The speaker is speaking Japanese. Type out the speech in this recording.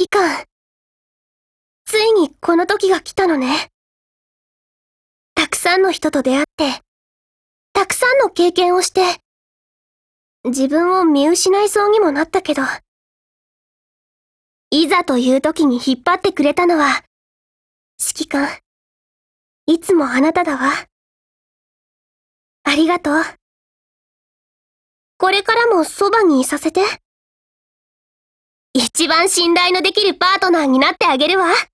揮官。ついにこの時が来たのね。たくさんの人と出会って、たくさんの経験をして、自分を見失いそうにもなったけど、いざという時に引っ張ってくれたのは、指揮官、いつもあなただわ。ありがとう。これからもそばにいさせて。一番信頼のできるパートナーになってあげるわ。